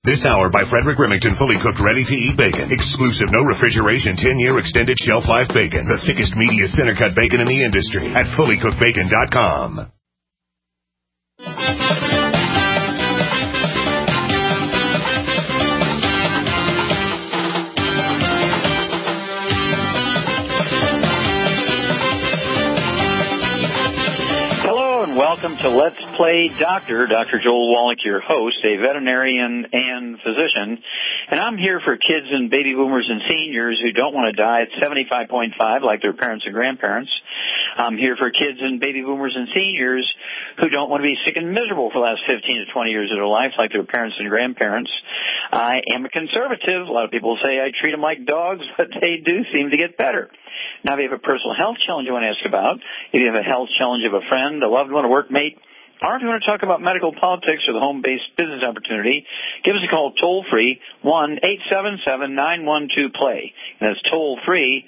This hour by Frederick Remington, fully cooked, ready-to-eat bacon. Exclusive, no refrigeration, 10-year extended shelf life bacon. The thickest, meatiest center-cut bacon in the industry at fullycookedbacon.com. Welcome to Let's Play Doctor. Dr. Joel Wallach, your host, a veterinarian and physician. And I'm here for kids and baby boomers and seniors who don't want to die at 75.5 like their parents and grandparents. I'm here for kids and baby boomers and seniors who don't want to be sick and miserable for the last 15 to 20 years of their life like their parents and grandparents. I am a conservative. A lot of people say I treat them like dogs, but they do seem to get better. Now, if you have a personal health challenge you want to ask about, if you have a health challenge of a friend, a loved one, a workmate, or if you want to talk about medical politics or the home-based business opportunity, give us a call toll-free, 1-877-912-PLAY. And that's toll-free,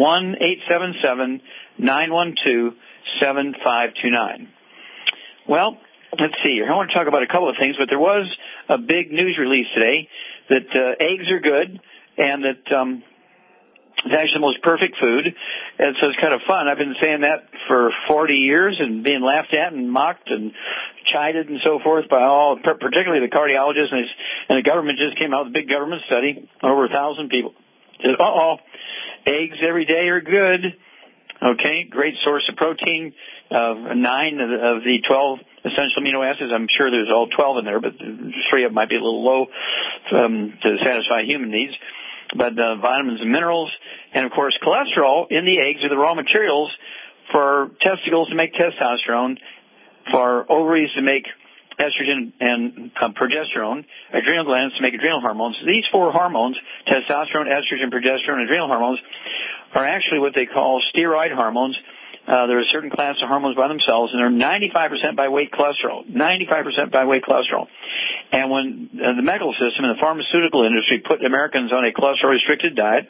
1-877-912-7529. Well, let's see here. I want to talk about a couple of things, but there was a big news release today that eggs are good and that it's actually the most perfect food, and so it's kind of fun. I've been saying that for 40 years and being laughed at and mocked and chided and so forth by all, particularly the cardiologists, and the government just came out with a big government study, over 1,000 people. Said, eggs every day are good. Okay, great source of protein, 9 of the 12 essential amino acids. I'm sure there's all 12 in there, but 3 of them might be a little low to satisfy human needs. But vitamins and minerals, and of course cholesterol in the eggs are the raw materials for testicles to make testosterone, for ovaries to make estrogen and progesterone, adrenal glands to make adrenal hormones. These 4 hormones, testosterone, estrogen, progesterone, and adrenal hormones, are actually what they call steroid hormones. There are a certain class of hormones by themselves, and they're 95% by weight cholesterol. 95% by weight cholesterol. And when the medical system and the pharmaceutical industry put Americans on a cholesterol-restricted diet,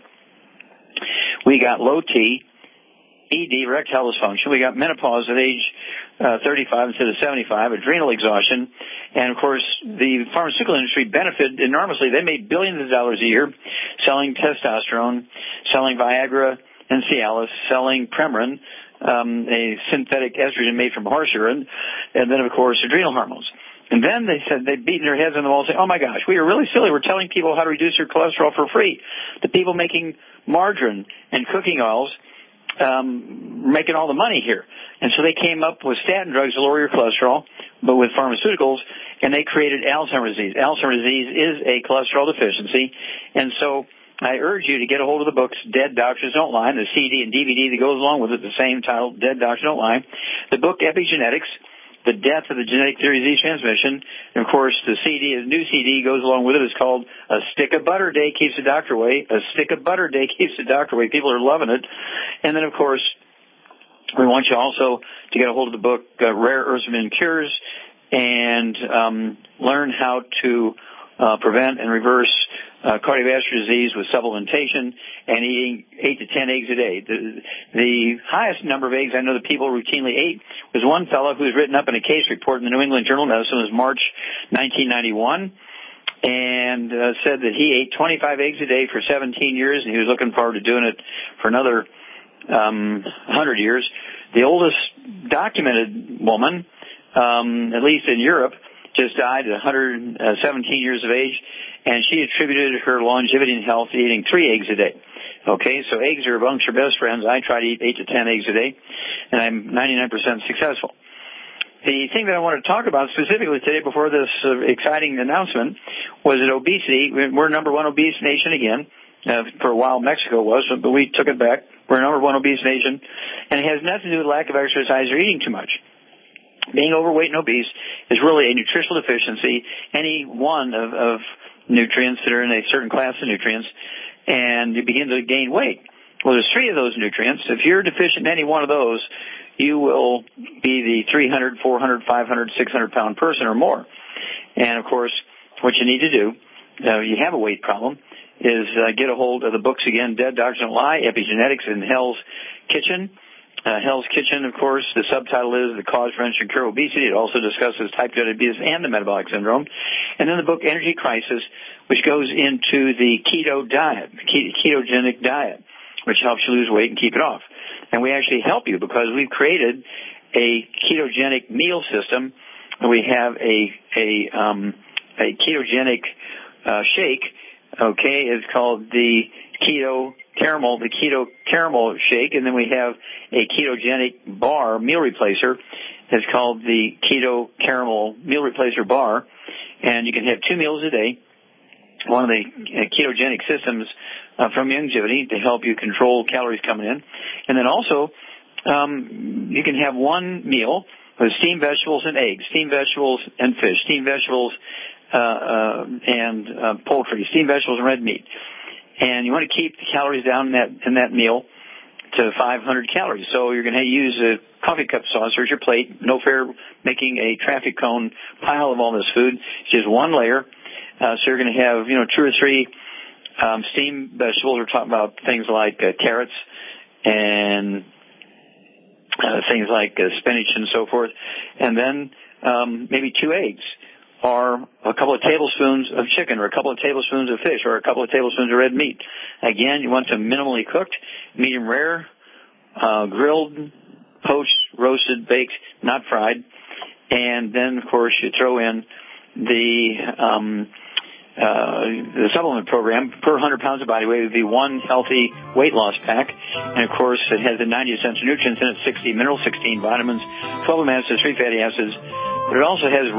we got low T, ED, erectile dysfunction. We got menopause at age 35 instead of 75, adrenal exhaustion. And, of course, the pharmaceutical industry benefited enormously. They made billions of dollars a year selling testosterone, selling Viagra and Cialis, selling Premarin, a synthetic estrogen made from horse urine, and then, of course, adrenal hormones. And then they said they'd beaten their heads on the wall saying, oh, my gosh, we are really silly. We're telling people how to reduce their cholesterol for free. The people making margarine and cooking oils making all the money here. And so they came up with statin drugs to lower your cholesterol, but with pharmaceuticals, and they created Alzheimer's disease. Alzheimer's disease is a cholesterol deficiency, and so I urge you to get a hold of the books, Dead Doctors Don't Lie, and the CD and DVD that goes along with it, the same title, Dead Doctors Don't Lie. The book, Epigenetics, The Death of the Genetic Theory of Disease Transmission. And, of course, the CD, a new CD goes along with it. It's called A Stick of Butter Day Keeps the Doctor Away. A Stick of Butter Day Keeps the Doctor Away. People are loving it. And then, of course, we want you also to get a hold of the book, Rare Herbs and Cures, and learn how to prevent and reverse cardiovascular disease with supplementation and eating 8 to 10 eggs a day. The highest number of eggs I know that people routinely ate was one fellow who was written up in a case report in the New England Journal of Medicine. It was March 1991, and said that he ate 25 eggs a day for 17 years, and he was looking forward to doing it for another 100 years. The oldest documented woman, at least in Europe, just died at 117 years of age, and she attributed her longevity and health to eating 3 eggs a day. Okay, so eggs are amongst your best friends. I try to eat 8 to 10 eggs a day, and I'm 99% successful. The thing that I wanted to talk about specifically today before this exciting announcement was that obesity. We're number 1 obese nation again. For a while Mexico was, but we took it back. We're number 1 obese nation, and it has nothing to do with lack of exercise or eating too much. Being overweight and obese is really a nutritional deficiency, any one of nutrients that are in a certain class of nutrients, and you begin to gain weight. Well, there's 3 of those nutrients. If you're deficient in any one of those, you will be the 300, 400, 500, 600-pound person or more. And, of course, what you need to do, you have a weight problem, is get a hold of the books again, Dead Doctors Don't Lie, Epigenetics, and Hell's Kitchen. Hell's Kitchen, of course, the subtitle is The Cause, Prevention, and Cure of Obesity. It also discusses type 2 diabetes and the metabolic syndrome. And then the book Energy Crisis, which goes into the keto diet, the ketogenic diet, which helps you lose weight and keep it off. And we actually help you because we've created a ketogenic meal system. We have a ketogenic shake. Okay, it's called the keto caramel shake, and then we have a ketogenic bar meal replacer. It's called the keto caramel meal replacer bar, and you can have 2 meals a day. One of the ketogenic systems from Youngevity to help you control calories coming in, and then also you can have one meal with steamed vegetables and eggs, steamed vegetables and fish, steamed vegetables and poultry, steamed vegetables and red meat. And you want to keep the calories down in that meal to 500 calories. So you're going to use a coffee cup saucer as your plate. No fair making a traffic cone pile of all this food. It's just one layer. So you're going to have, 2 or 3 steamed vegetables. We're talking about things like carrots and things like spinach and so forth. And then maybe 2 eggs, or a couple of tablespoons of chicken, or a couple of tablespoons of fish, or a couple of tablespoons of red meat. Again, you want them minimally cooked, medium rare, grilled, poached, roasted, baked, not fried. And then, of course, you throw in the supplement program. Per 100 pounds of body weight would be 1 healthy weight loss pack. And, of course, it has the 90 essential nutrients in it, 60 minerals, 16 vitamins, 12 amino acids, 3 fatty acids. But it also has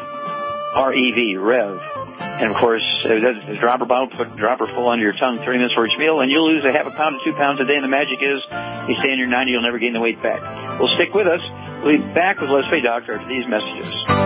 REV. And, of course, that's a dropper bottle. Put a dropper full under your tongue 30 minutes for each meal, and you'll lose a half a pound to 2 pounds a day. And the magic is you stay in your 90, you'll never gain the weight back. Well, stick with us. We'll be back with Let's Play Doctor after these messages.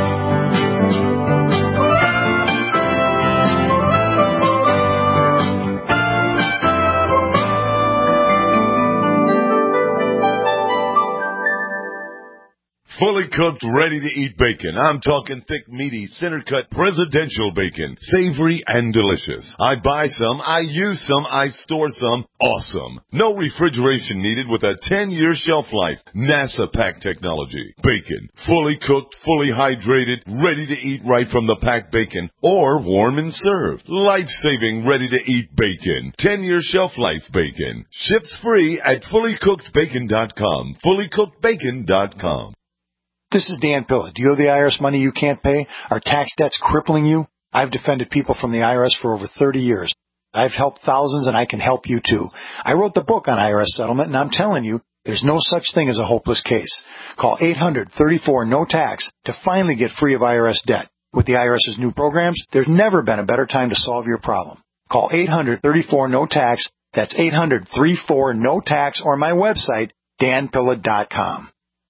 Fully cooked, ready-to-eat bacon. I'm talking thick, meaty, center-cut, presidential bacon. Savory and delicious. I buy some, I use some, I store some. Awesome. No refrigeration needed with a 10-year shelf life. NASA pack technology. Bacon. Fully cooked, fully hydrated, ready to eat right from the packed bacon. Or warm and served. Life-saving, ready-to-eat bacon. 10-year shelf life bacon. Ships free at fullycookedbacon.com. Fullycookedbacon.com. This is Dan Pilla. Do you owe the IRS money you can't pay? Are tax debts crippling you? I've defended people from the IRS for over 30 years. I've helped thousands, and I can help you too. I wrote the book on IRS settlement, and I'm telling you, there's no such thing as a hopeless case. Call 800-34-NO-TAX to finally get free of IRS debt. With the IRS's new programs, there's never been a better time to solve your problem. Call 800-34-NO-TAX. That's 800-34-NO-TAX, or my website, danpilla.com.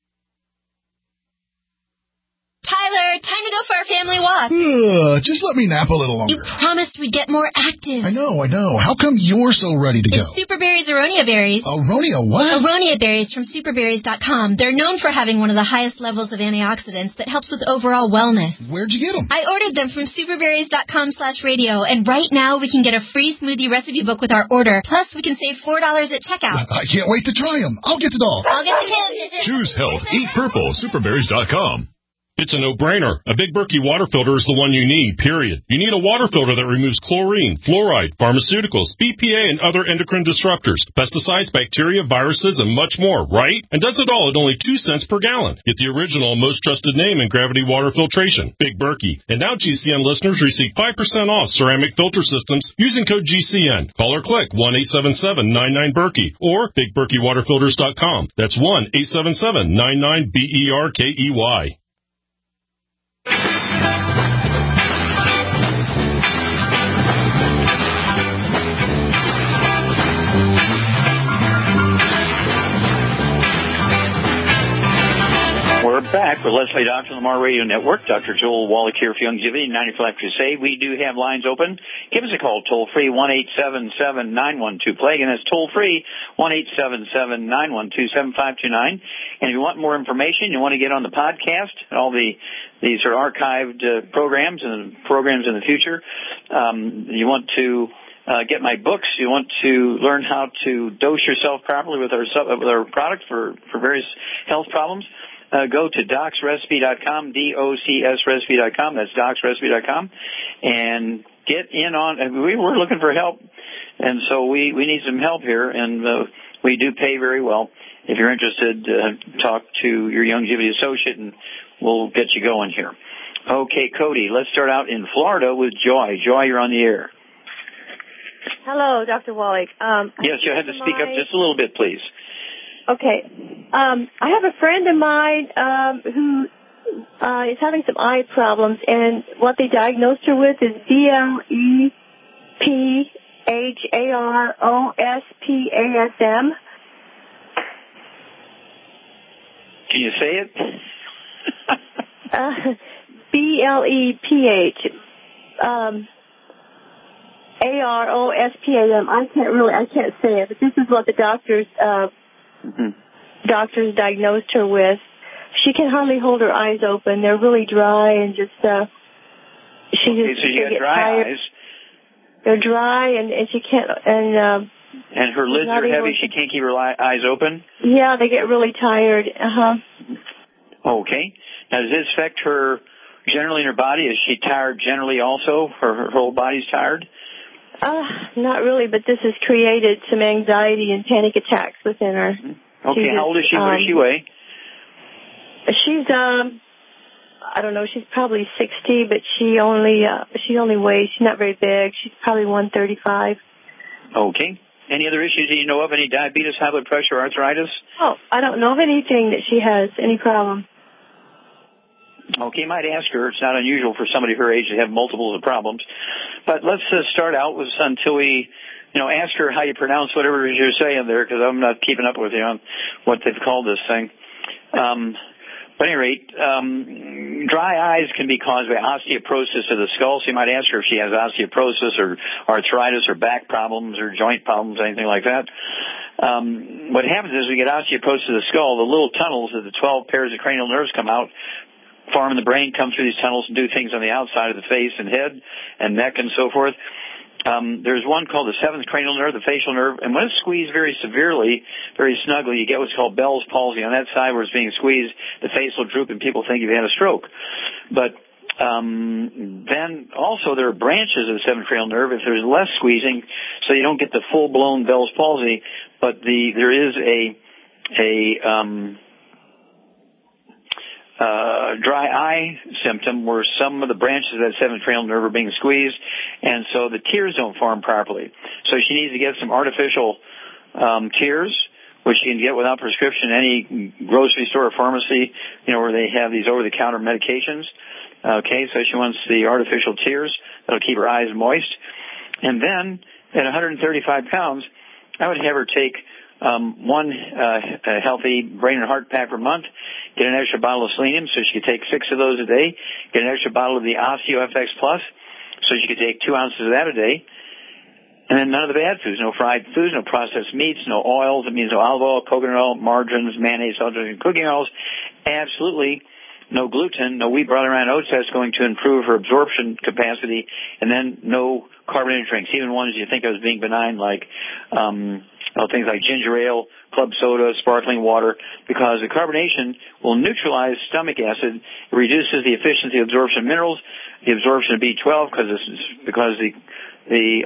Tyler, time to go for our family walk. Just let me nap a little longer. You promised we'd get more active. I know. How come you're so ready to go? It's Superberry's Aronia berries. Aronia what? Aronia berries from superberries.com. They're known for having one of the highest levels of antioxidants that helps with overall wellness. Where'd you get them? I ordered them from superberries.com/radio, and right now we can get a free smoothie recipe book with our order. Plus, we can save $4 at checkout. I can't wait to try them. I'll get the dog. I'll get the kids. Choose health. Eat purple. Superberries.com. It's a no-brainer. A Big Berkey water filter is the one you need, period. You need a water filter that removes chlorine, fluoride, pharmaceuticals, BPA, and other endocrine disruptors, pesticides, bacteria, viruses, and much more, right? And does it all at only 2 cents per gallon. Get the original, most trusted name in gravity water filtration, Big Berkey. And now GCN listeners receive 5% off ceramic filter systems using code GCN. Call or click 1-877-99-BERKEY or BigBerkeyWaterFilters.com. That's 1-877-99-BERKEY. We're back with Let's Play Doctor on the Lamar Radio Network. Dr. Joel Wallach here for Youngevity, 94 Life Crusade. We do have lines open. Give us a call, toll-free, 1-877-912-PLAY. Again, that's toll-free, 1-877-912-7529. And if you want more information, you want to get on the podcast, all these are archived programs and programs in the future, you want to get my books, you want to learn how to dose yourself properly with our product for various health problems, go to docsrecipe.com, DOCSrecipe.com. That's docsrecipe.com, and get in on. We're looking for help, and so we need some help here, and we do pay very well. If you're interested, talk to your Youngevity associate, and we'll get you going here. Okay, Cody, let's start out in Florida with Joy. Joy, you're on the air. Hello, Dr. Wallach. Yes, you had to speak up just a little bit, please. Okay. I have a friend of mine who is having some eye problems, and what they diagnosed her with is BLEPHAROSPASM. Can you say it? BLEPH. AROSPAM. I can't say it, but this is what the doctors diagnosed her with. She can hardly hold her eyes open. They're really dry and just so she got dry tired. eyes. They're dry and she can't and her lids are heavy. She can't keep her eyes open. Yeah, they get really tired. Okay. Now, does this affect her generally in her body? Is she tired generally also? Her whole body's tired? Not really, but this has created some anxiety and panic attacks within her. Okay, how old is she? What does she weigh? She's, I don't know, she's probably 60, but she only weighs, she's not very big. She's probably 135. Okay. Any other issues that you know of? Any diabetes, high blood pressure, arthritis? Oh, I don't know of anything that she has, any problem. Okay, you might ask her. It's not unusual for somebody her age to have multiples of problems. But let's start out with until we, ask her how you pronounce whatever it is you're saying there, because I'm not keeping up with you on what they've called this thing. But at any rate, dry eyes can be caused by osteoporosis of the skull. So you might ask her if she has osteoporosis or arthritis or back problems or joint problems, anything like that. What happens is we get osteoporosis of the skull. The little tunnels of the 12 pairs of cranial nerves come out, form in the brain, come through these tunnels and do things on the outside of the face and head and neck and so forth. There's one called the seventh cranial nerve, the facial nerve, and when it's squeezed very severely, very snugly, you get what's called Bell's palsy. On that side where it's being squeezed, the face will droop and people think you've had a stroke. But then also there are branches of the seventh cranial nerve if there's less squeezing, so you don't get the full-blown Bell's palsy, but there is a dry eye symptom where some of the branches of that seventh cranial nerve are being squeezed, and so the tears don't form properly. So she needs to get some artificial tears, which you can get without prescription in any grocery store or pharmacy, where they have these over-the-counter medications. Okay, so she wants the artificial tears that'll keep her eyes moist. And then, at 135 pounds, I would have her take one healthy brain and heart pack per month, get an extra bottle of selenium so she could take 6 of those a day, get an extra bottle of the OsteoFX Plus so she could take 2 ounces of that a day, and then none of the bad foods, no fried foods, no processed meats, no oils. It means no olive oil, coconut oil, margarines, mayonnaise, and cooking oils. Absolutely no gluten, no wheat, barley, rye, and oats. That's going to improve her absorption capacity, and then no carbonated drinks, even ones you think of as being benign, like things like ginger ale, club soda, sparkling water, because the carbonation will neutralize stomach acid. It reduces the efficiency of absorption of minerals, the absorption of B12, because the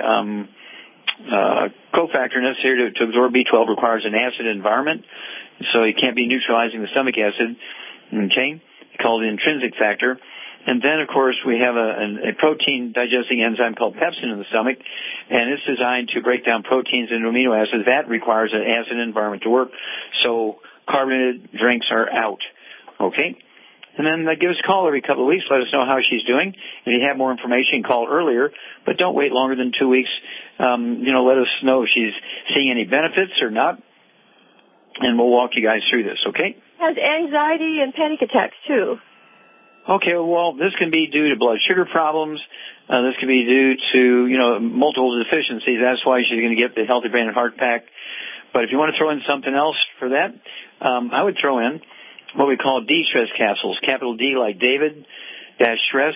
cofactor necessary to absorb B12 requires an acid environment, so you can't be neutralizing the stomach acid. Okay, called the intrinsic factor. And then, of course, we have a protein-digesting enzyme called pepsin in the stomach, and it's designed to break down proteins into amino acids. That requires an acid environment to work, so carbonated drinks are out. Okay? And then give us a call every couple of weeks. Let us know how she's doing. If you have more information, call earlier, but don't wait longer than 2 weeks. Let us know if she's seeing any benefits or not, and we'll walk you guys through this, okay? Has anxiety and panic attacks, too. Okay, well, this can be due to blood sugar problems. This can be due to, multiple deficiencies. That's why she's going to get the Healthy Brain and Heart Pack. But if you want to throw in something else for that, I would throw in what we call D-stress capsules, capital D like David, dash stress,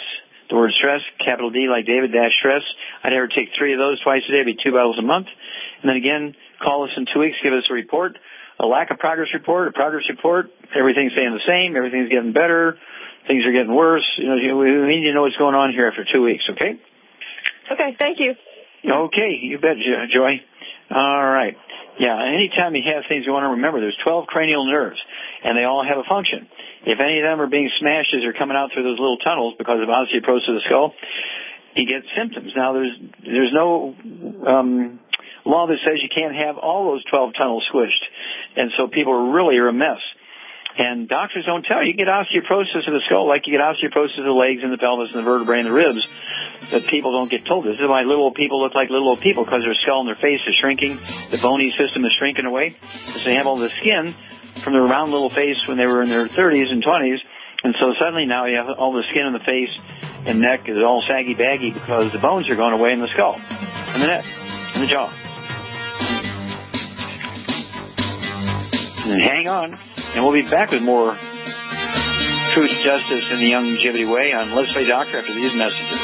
the word stress, capital D like David, dash stress. I'd have her take 3 of those twice a day. It'd be 2 bottles a month. And then again, call us in 2 weeks, give us a report, a lack of progress report, a progress report, everything's staying the same, everything's getting better, things are getting worse. We need to know what's going on here after 2 weeks, okay? Okay, thank you. Okay, you bet, Joy. All right. Yeah, anytime you have things you want to remember, there's 12 cranial nerves, and they all have a function. If any of them are being smashed as they're coming out through those little tunnels because of osteoporosis of the skull, you get symptoms. Now, there's no law that says you can't have all those 12 tunnels squished, and so people really are a mess. And doctors don't tell you. You get osteoporosis of the skull like you get osteoporosis of the legs and the pelvis and the vertebrae and the ribs, but people don't get told. This is why little old people look like little old people, because their skull and their face is shrinking. The bony system is shrinking away. So they have all the skin from their round little face when they were in their 30s and 20s, and so suddenly now you have all the skin in the face and neck is all saggy-baggy because the bones are going away in the skull and the neck and the jaw. And hang on. And we'll be back with more Truth, Justice, and the Longevity Way on Let's Play Doctor after these messages.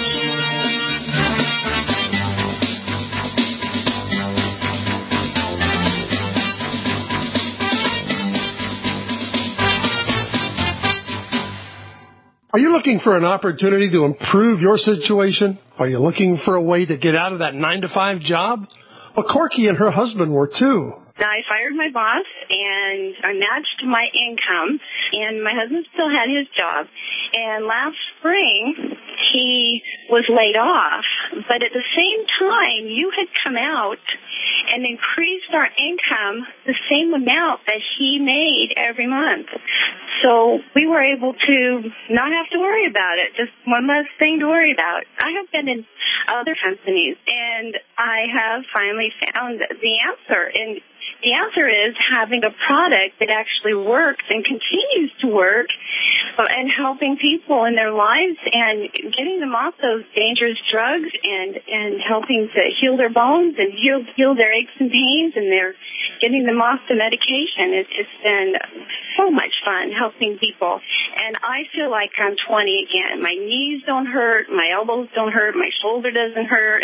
Are you looking for an opportunity to improve your situation? Are you looking for a way to get out of that 9-to-5 job? Well, Corky and her husband were too. I fired my boss, and I matched my income, and my husband still had his job. And last spring, he was laid off. But at the same time, you had come out and increased our income the same amount that he made every month. So we were able to not have to worry about it, just one less thing to worry about. I have been in other companies, and I have finally found the answer. And the answer is having a product that actually works and continues to work and helping people in their lives and getting them off those dangerous drugs and helping to heal their bones and heal their aches and pains, and they're getting them off the medication. It's been so much fun helping people. And I feel like I'm 20 again. My knees don't hurt. My elbows don't hurt. My shoulder doesn't hurt.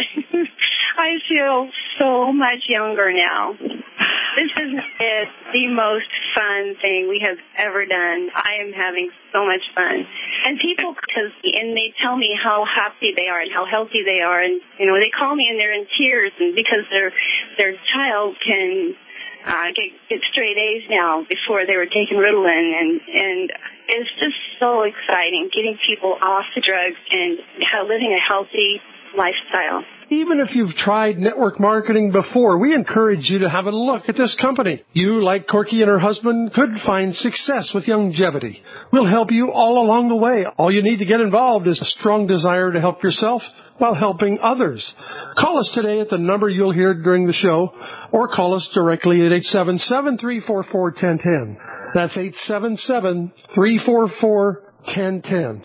I feel so much younger now. This is the most fun thing we have ever done. I am having so much fun. And people, and they tell me how happy they are and how healthy they are. And, they call me and they're in tears, and because their child can get straight A's now before they were taking Ritalin. And it's just so exciting getting people off the drugs and living a healthy lifestyle. Even if you've tried network marketing before, we encourage you to have a look at this company. You, like Corky and her husband, could find success with Longevity. We'll help you all along the way. All you need to get involved is a strong desire to help yourself while helping others. Call us today at the number you'll hear during the show, or call us directly at 877-344-1010. That's 877-344-1010.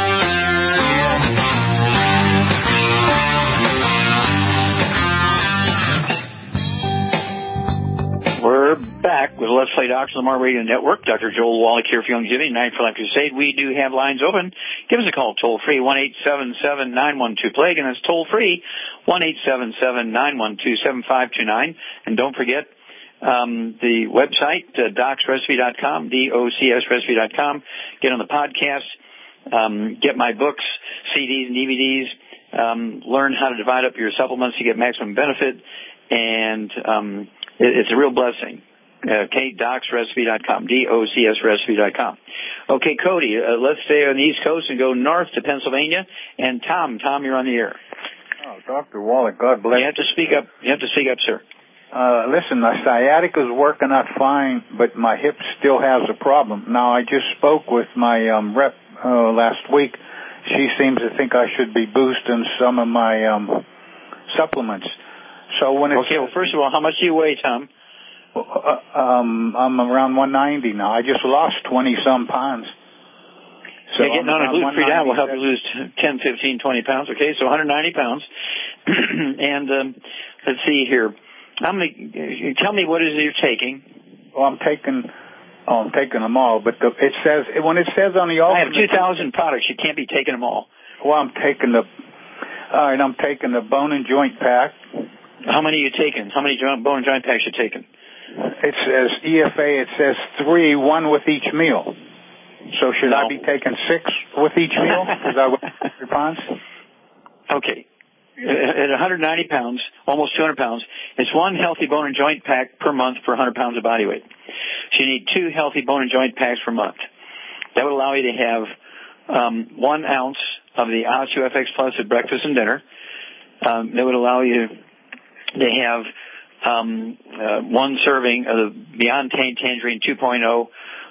We're back with Let's Play Doctor, Lamar Radio Network. Dr. Joel Wallach here for Longevity, Night for Life Crusade. We do have lines open. Give us a call, toll-free, 1-877-912-PLAGUE, and that's toll-free, 1-877-912-7529. And don't forget the website, docsrecipe.com, DOCSrecipe.com. Get on the podcast, get my books, CDs and DVDs, learn how to divide up your supplements to get maximum benefit, and it's a real blessing. Okay, docsrecipe.com, DOCSrecipe.com. Okay, Cody, let's stay on the East Coast and go north to Pennsylvania. And Tom, you're on the air. Oh, Dr. Wallach, God bless. You have to speak up. Sir. Listen, my sciatica's working out fine, but my hip still has a problem. Now, I just spoke with my rep last week. She seems to think I should be boosting some of my supplements. So when it's well, first of all, how much do you weigh, Tom? I'm around 190 now. I just lost 20-some pounds. So getting on a gluten-free diet will help you lose 10, 15, 20 pounds. Okay, so 190 pounds. And let's see here. Tell me what is it you're taking? Well, I'm taking them all, but it says when it says on the ultimate, I have 2,000 products. You can't be taking them all. Well, I'm taking the bone and joint pack. How many are you taking? How many bone and joint packs you taking? It says EFA. It says 3, 1 with each meal. So should I be taking 6 with each meal? Is that what 100 pounds? Okay. At 190 pounds, almost 200 pounds, it's 1 healthy bone and joint pack per month per 100 pounds of body weight. So you need 2 healthy bone and joint packs per month. That would allow you to have 1 ounce of the OsteoFX Plus at breakfast and dinner. That would allow you to have 1 serving of the Beyond Tangerine 2.0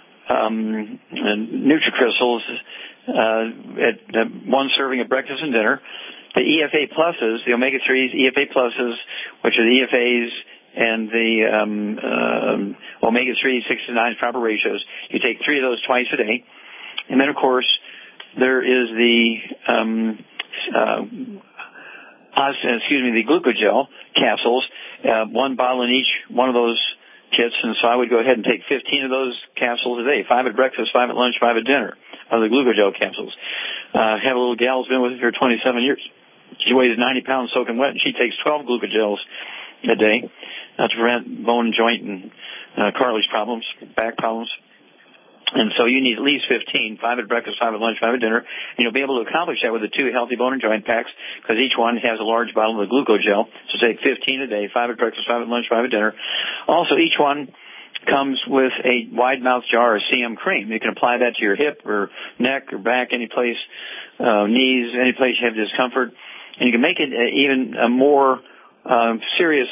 NutriCrystals at 1 serving at breakfast and dinner. The EFA Pluses, the Omega-3s, EFA Pluses, which are the EFAs and the Omega-3, 6 to 9 proper ratios. You take 3 of those twice a day. And then, of course, there is the the Glucogel capsules, 1 bottle in each one of those kits, and so I would go ahead and take 15 of those capsules a day, 5 at breakfast, 5 at lunch, 5 at dinner, of the Glucogel capsules. Have a little gal who's been with me for 27 years. She weighs 90 pounds soaking wet, and she takes 12 Glucogels a day to prevent bone, joint, and cartilage problems, back problems. And so you need at least 15, 5 at breakfast, 5 at lunch, 5 at dinner. And you'll be able to accomplish that with the 2 healthy bone and joint packs because each one has a large bottle of the Glucogel. So take 15 a day, 5 at breakfast, 5 at lunch, 5 at dinner. Also, each one comes with a wide mouth jar of CM cream. You can apply that to your hip or neck or back, any place, knees, any place you have discomfort. And you can make it even a more serious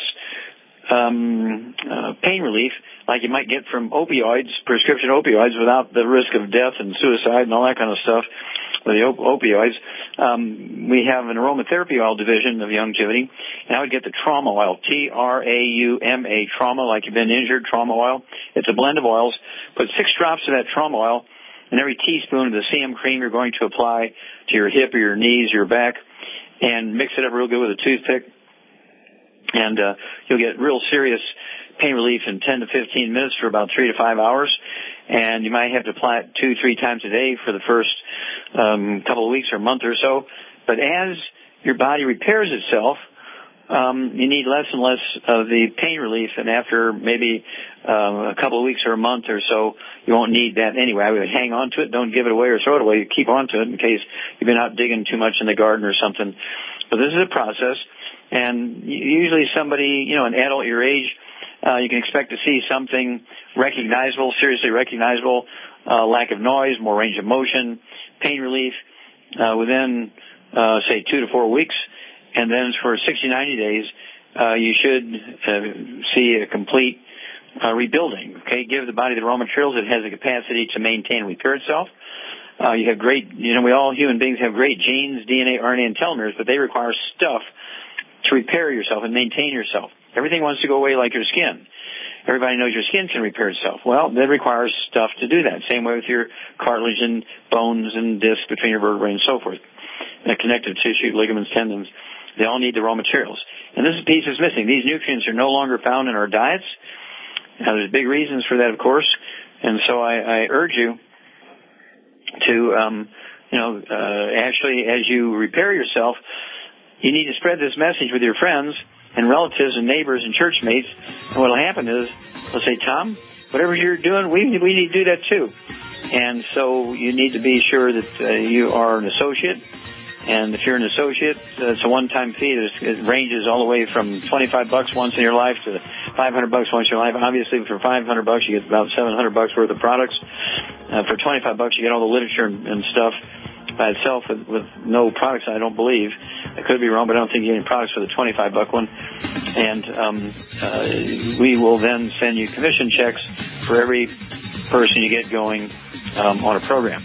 pain relief like you might get from opioids, prescription opioids, without the risk of death and suicide and all that kind of stuff with the opioids. We have an aromatherapy oil division of Youngevity, and I would get the trauma oil, Trauma, trauma, like you've been injured, trauma oil. It's a blend of oils. Put 6 drops of that trauma oil in every teaspoon of the CM cream you're going to apply to your hip or your knees or your back, and mix it up real good with a toothpick. And you'll get real serious pain relief in 10 to 15 minutes for about 3 to 5 hours. And you might have to apply it 2-3 times a day for the first couple of weeks or a month or so. But as your body repairs itself, you need less and less of the pain relief. And after maybe a couple of weeks or a month or so, you won't need that anyway. I would hang on to it. Don't give it away or throw it away. Keep on to it in case you've been out digging too much in the garden or something. But this is a process. And usually somebody, an adult your age, you can expect to see something recognizable, seriously recognizable, lack of noise, more range of motion, pain relief within, say, 2 to 4 weeks. And then for 60, 90 days, you should see a complete rebuilding. Okay, give the body the raw materials. It has the capacity to maintain and repair itself. You have great, we all human beings have great genes, DNA, RNA, and telomeres, but they require stuff to repair yourself and maintain yourself. Everything wants to go away like your skin. Everybody knows your skin can repair itself. Well, that requires stuff to do that. Same way with your cartilage and bones and discs between your vertebrae and so forth. And connective tissue, ligaments, tendons, they all need the raw materials. And this piece is missing. These nutrients are no longer found in our diets. Now, there's big reasons for that, of course. And so I urge you to, actually, as you repair yourself, you need to spread this message with your friends and relatives and neighbors and church mates. And what will happen is they'll say, Tom, whatever you're doing, we need to do that too. And so you need to be sure that you are an associate. And if you're an associate, it's a one-time fee. It ranges all the way from $25 once in your life to $500 once in your life. Obviously, for $500, you get about $700 worth of products. For $25, you get all the literature and stuff by itself with no products, I don't believe. I could be wrong, but I don't think you get any products for the $25 one. And we will then send you commission checks for every person you get going on a program.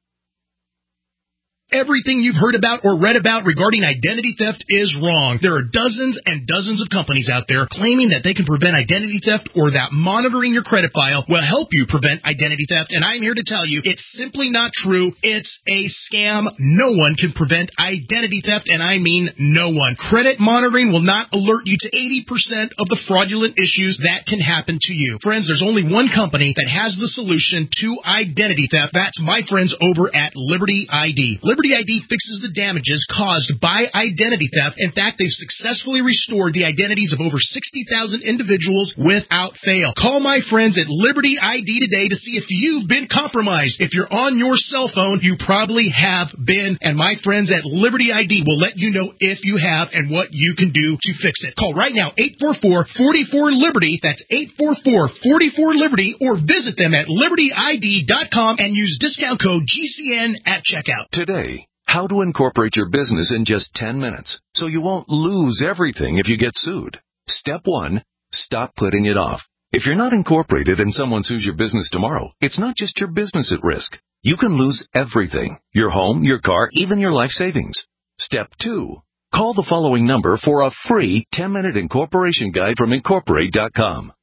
Everything you've heard about or read about regarding identity theft is wrong. There are dozens and dozens of companies out there claiming that they can prevent identity theft or that monitoring your credit file will help you prevent identity theft. And I'm here to tell you it's simply not true. It's a scam. No one can prevent identity theft, and I mean no one. Credit monitoring will not alert you to 80% of the fraudulent issues that can happen to you. Friends, there's only one company that has the solution to identity theft. That's my friends over at Liberty ID. Liberty Liberty ID fixes the damages caused by identity theft. In fact, they've successfully restored the identities of over 60,000 individuals without fail. Call my friends at Liberty ID today to see if you've been compromised. If you're on your cell phone, you probably have been, and my friends at Liberty ID will let you know if you have and what you can do to fix it. Call right now, 844-44-LIBERTY. That's 844-44-LIBERTY, or visit them at libertyid.com and use discount code GCN at checkout. Today, how to incorporate your business in just 10 minutes so you won't lose everything if you get sued. Step 1, stop putting it off. If you're not incorporated and someone sues your business tomorrow, it's not just your business at risk. You can lose everything: your home, your car, even your life savings. Step 2, call the following number for a free 10-minute incorporation guide from Incorporate.com.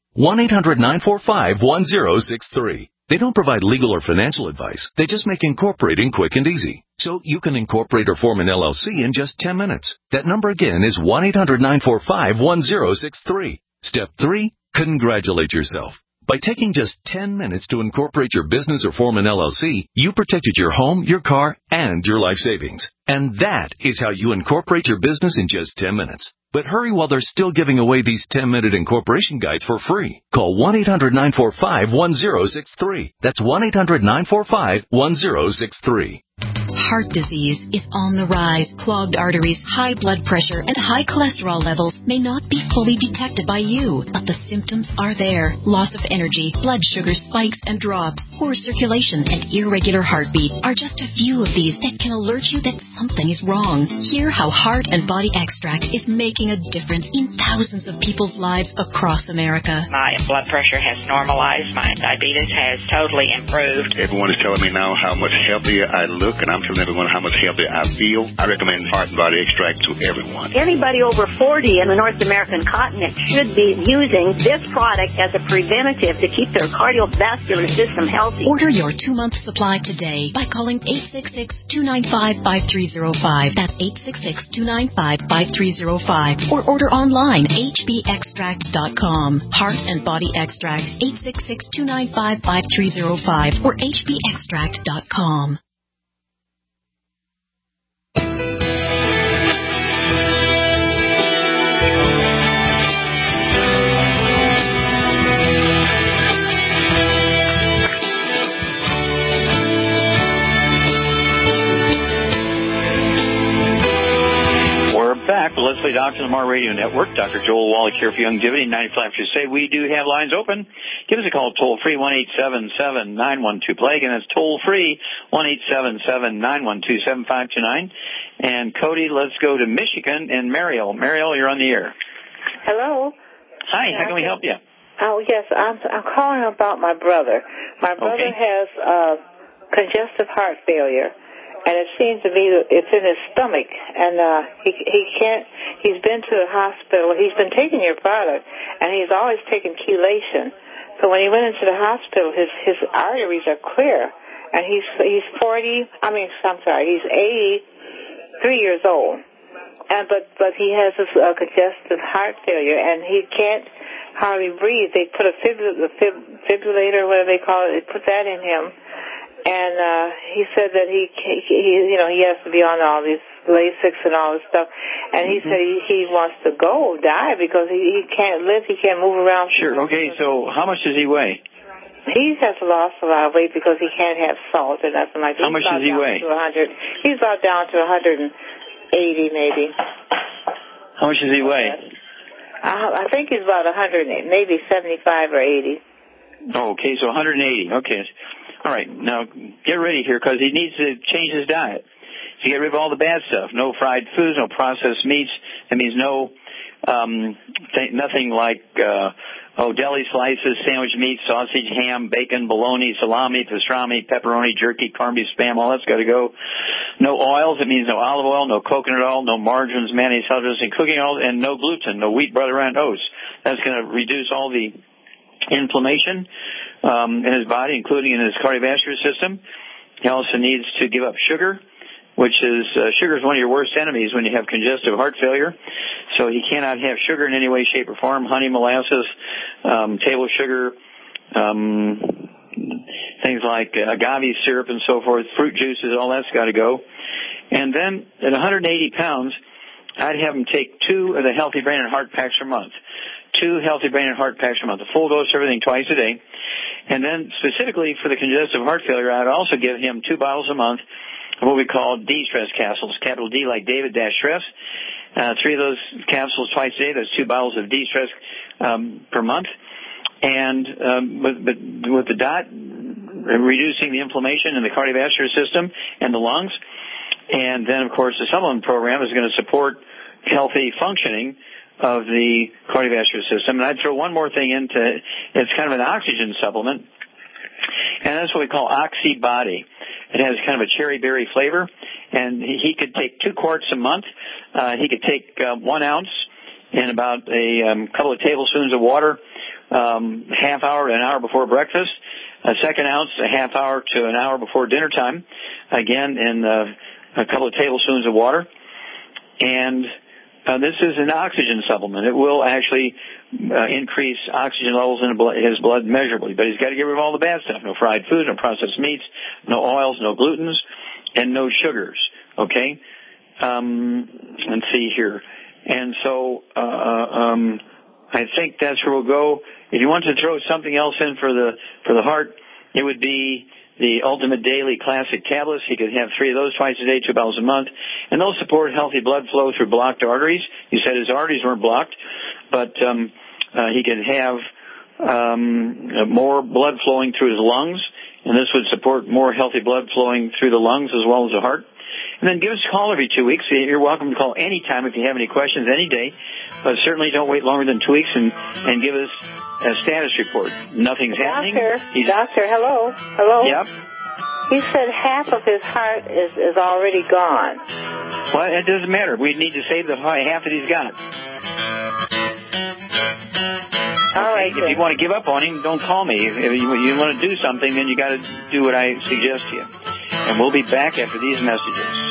1-800-945-1063. They don't provide legal or financial advice. They just make incorporating quick and easy. So you can incorporate or form an LLC in just 10 minutes. That number again is 1-800-945-1063. Step 3, congratulate yourself. By taking just 10 minutes to incorporate your business or form an LLC, you protected your home, your car, and your life savings. And that is how you incorporate your business in just 10 minutes. But hurry while they're still giving away these 10-minute incorporation guides for free. Call 1-800-945-1063. That's 1-800-945-1063. Heart disease is on the rise. Clogged arteries, high blood pressure, and high cholesterol levels may not be fully detected by you, but the symptoms are there. Loss of energy, blood sugar spikes and drops, poor circulation, and irregular heartbeat are just a few of these that can alert you that something is wrong. Hear how Heart and Body Extract is making a difference in thousands of people's lives across America. My blood pressure has normalized. My diabetes has totally improved. Everyone is telling me now how much healthier I look, and I'm telling everyone how much healthier I feel. I recommend Heart and Body Extract to everyone. Anybody over 40 in the North American continent should be using this product as a preventative to keep their cardiovascular system healthy. Order your 2-month supply today by calling 866-295-5305. That's 866-295-5305. Or order online, hbextract.com. Heart and Body Extract, 866-295-5305 or hbextract.com. Back with Leslie Doctor, the Mar Radio Network. Dr. Joel Wallach here for Longevity 95 Crusade. We do have lines open. Give us a call toll free 1-877-912-PLAGUE, and that's toll free 1-877-912-7529. And Cody, let's go to Michigan and Mariel. Mariel, you're on the air. Hello. Hi. How can we help you? Oh yes, I'm calling about my brother. My brother has congestive heart failure. And it seems to be it's in his stomach, and he can't. He's been to the hospital. He's been taking your product, and he's always taken chelation. So when he went into the hospital, his arteries are clear, and he's 83 years old, and but he has this congestive heart failure, and he can't hardly breathe. They put a defibrillator, whatever they call it. They put that in him. And he said that he has to be on all these Lasix and all this stuff. And he said he wants to die because he can't live, he can't move around. Sure. Okay. So how much does he weigh? He has lost a lot of weight because he can't have salt or nothing like that. How much does he weigh? He's about down to 180 maybe. How much does he weigh? I think he's about 100, maybe 75 or 80. Oh, okay. So 180. Okay. All right, now get ready here because he needs to change his diet. To get rid of all the bad stuff. No fried foods, no processed meats. That means nothing like deli slices, sandwich meat, sausage, ham, bacon, bologna, salami, pastrami, pepperoni, jerky, corned beef, spam. All that's got to go. No oils. It means no olive oil, no coconut oil, no margarines, mayonnaise, hydrogen, and cooking oil, and no gluten, no wheat, butter, and oats. That's going to reduce all the inflammation in his body, including in his cardiovascular system. He also needs to give up sugar, which is sugar is one of your worst enemies when you have congestive heart failure. So he cannot have sugar in any way, shape, or form. Honey, molasses, table sugar, things like agave syrup and so forth, fruit juices, all that's got to go. And then at 180 pounds, I'd have him take 2 of the Healthy Brain and Heart Packs per month. 2 Healthy Brain and Heart Packs per month, a full dose of everything twice a day. And then specifically for the congestive heart failure, I'd also give him 2 bottles a month of what we call D-stress capsules, capital D like David dash stress. 3 of those capsules twice a day. That's 2 bottles of D-stress per month. And with the dot, reducing the inflammation in the cardiovascular system and the lungs. And then, of course, the supplement program is going to support healthy functioning of the cardiovascular system. And I'd throw one more thing into, it's kind of an oxygen supplement, and that's what we call OxyBody. It has kind of a cherry berry flavor, and he could take 2 quarts a month. He could take 1 ounce in about a couple of tablespoons of water, half hour to an hour before breakfast. A second ounce, a half hour to an hour before dinner time. Again, in a couple of tablespoons of water. And this is an oxygen supplement. It will actually increase oxygen levels in his blood measurably. But he's got to get rid of all the bad stuff. No fried food, no processed meats, no oils, no glutens, and no sugars. Okay? Let's see here. And so I think that's where we'll go. If you want to throw something else in for the heart, it would be the Ultimate Daily Classic Tablets. He could have 3 of those twice a day, 2 bottles a month, and they'll support healthy blood flow through blocked arteries. He said his arteries weren't blocked, but he could have more blood flowing through his lungs, and this would support more healthy blood flowing through the lungs as well as the heart. And then give us a call every 2 weeks. You're welcome to call any time if you have any questions, any day. But certainly don't wait longer than 2 weeks and give us a status report. Nothing's happening. Doctor, hello. Yep. He said half of his heart is already gone. Well, it doesn't matter. We need to save the half that he's got. All right. If you want to give up on him, don't call me. If you want to do something, then you got to do what I suggest to you. And we'll be back after these messages.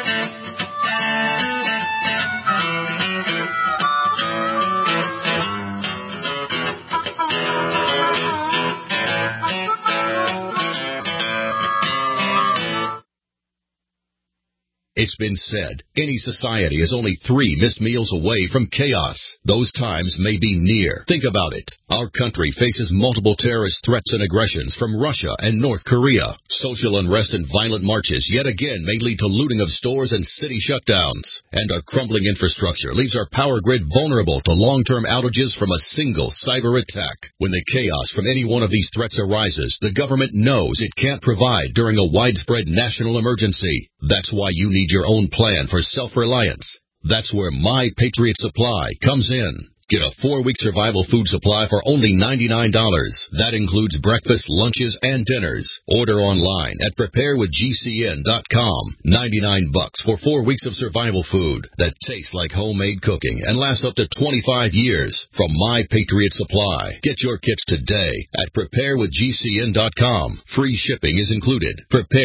It's been said, any society is only 3 missed meals away from chaos. Those times may be near. Think about it. Our country faces multiple terrorist threats and aggressions from Russia and North Korea. Social unrest and violent marches yet again may lead to looting of stores and city shutdowns. And our crumbling infrastructure leaves our power grid vulnerable to long-term outages from a single cyber attack. When the chaos from any one of these threats arises, the government knows it can't provide during a widespread national emergency. That's why you need your own plan for self-reliance. That's where My Patriot Supply comes in. Get a 4-week survival food supply for only $99. That includes breakfast, lunches, and dinners. Order online at preparewithgcn.com. $99 for 4 weeks of survival food that tastes like homemade cooking and lasts up to 25 years from My Patriot Supply. Get your kits today at preparewithgcn.com. Free shipping is included.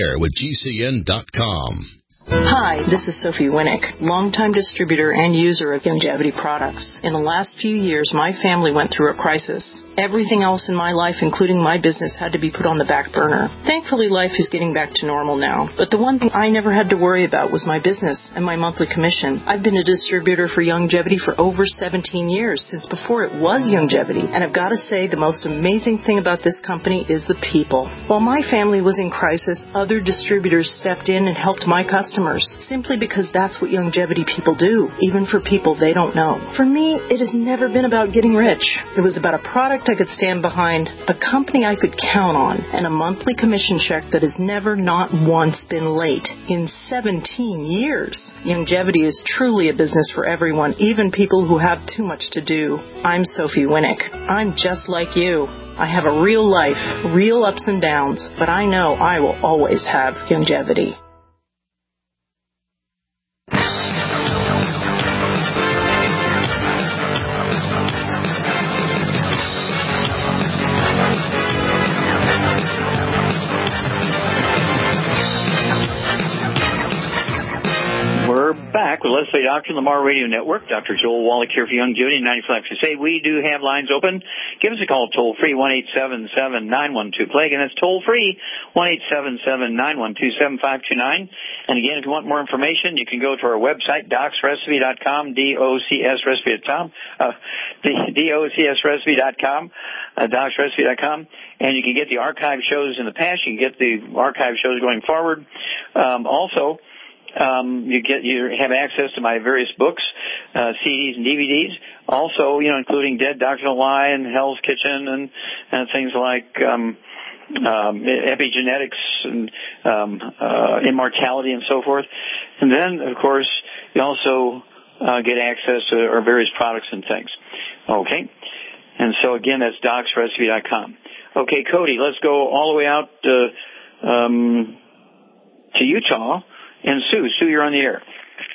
Preparewithgcn.com. Hi, this is Sophie Winnick, longtime distributor and user of Youngevity products. In the last few years, my family went through a crisis. Everything else in my life, including my business, had to be put on the back burner. Thankfully, life is getting back to normal now. But the one thing I never had to worry about was my business and my monthly commission. I've been a distributor for Youngevity for over 17 years, since before it was Youngevity. And I've got to say, the most amazing thing about this company is the people. While my family was in crisis, other distributors stepped in and helped my customers, simply because that's what Youngevity people do, even for people they don't know. For me, it has never been about getting rich. It was about a product I could stand behind, a company I could count on, and a monthly commission check that has never not once been late in 17 years. Youngevity is truly a business for everyone, even people who have too much to do. I'm Sophie Winnick. I'm just like you. I have a real life, real ups and downs, but I know I will always have Youngevity. We're back with Leslie Doctor, Lamar Radio Network. Dr. Joel Wallach here for Youngevity and 95 Crusade. We do have lines open. Give us a call toll-free, 1-877-912-PLAGUE, and that's toll-free, 1-877-912-7529. And again, if you want more information, you can go to our website, docsrecipe.com, docsrecipe.com, docsrecipe.com, docsrecipe.com, and you can get the archive shows in the past. You can get the archive shows going forward. Also, you have access to my various books, CDs and DVDs. Also, including Dead Doctors Don't Lie and Hell's Kitchen and things like epigenetics and immortality and so forth. And then, of course, you also get access to our various products and things. Okay? And so, again, that's docsrecipe.com. Okay, Cody, let's go all the way out to Utah. And Sue, you're on the air.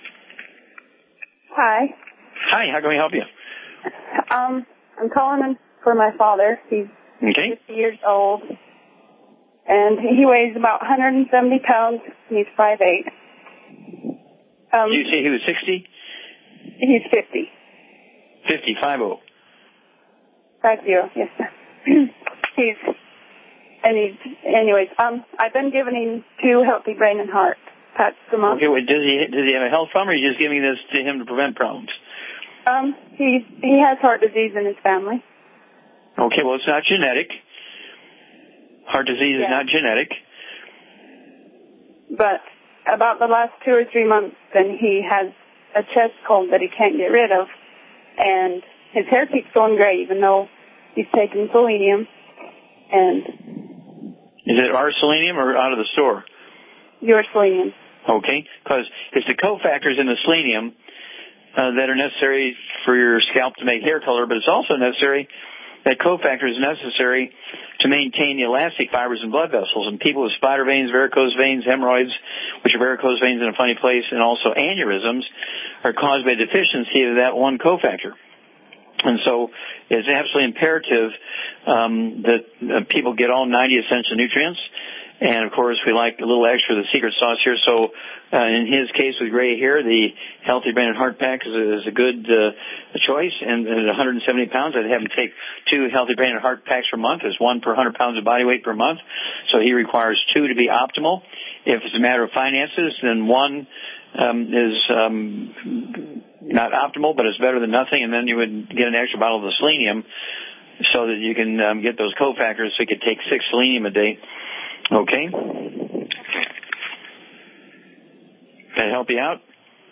Hi. Hi, how can we help you? I'm calling in for my father. He's 50 years old, and he weighs about 170 pounds. He's 5'8". Did you say he was 60? He's 50. 50, 50. 50, yes. Anyways, I've been giving him 2 Healthy Brain and Heart packs a month. Okay, wait, does he have a health problem, or are you just giving this to him to prevent problems? He has heart disease in his family. Okay, well, it's not genetic. Heart disease is not genetic. But about the last 2 or 3 months, then he has a chest cold that he can't get rid of, and his hair keeps going gray, even though he's taking selenium. And is it our selenium or out of the store? Your selenium. Okay, because it's the cofactors in the selenium that are necessary for your scalp to make hair color, but it's also necessary, that cofactor is necessary to maintain the elastic fibers in blood vessels. And people with spider veins, varicose veins, hemorrhoids, which are varicose veins in a funny place, and also aneurysms are caused by deficiency of that one cofactor. And so it's absolutely imperative that people get all 90 essential nutrients. And, of course, we like a little extra of the secret sauce here. So in his case with gray hair, the Healthy Brain and Heart Pack is a good choice. And at 170 pounds, I'd have him take 2 Healthy Brain and Heart Packs per month. There's 1 per 100 pounds of body weight per month. So he requires 2 to be optimal. If it's a matter of finances, then 1 is not optimal, but it's better than nothing. And then you would get an extra bottle of the selenium so that you can get those cofactors, so you could take 6 selenium a day. Okay. Can I help you out?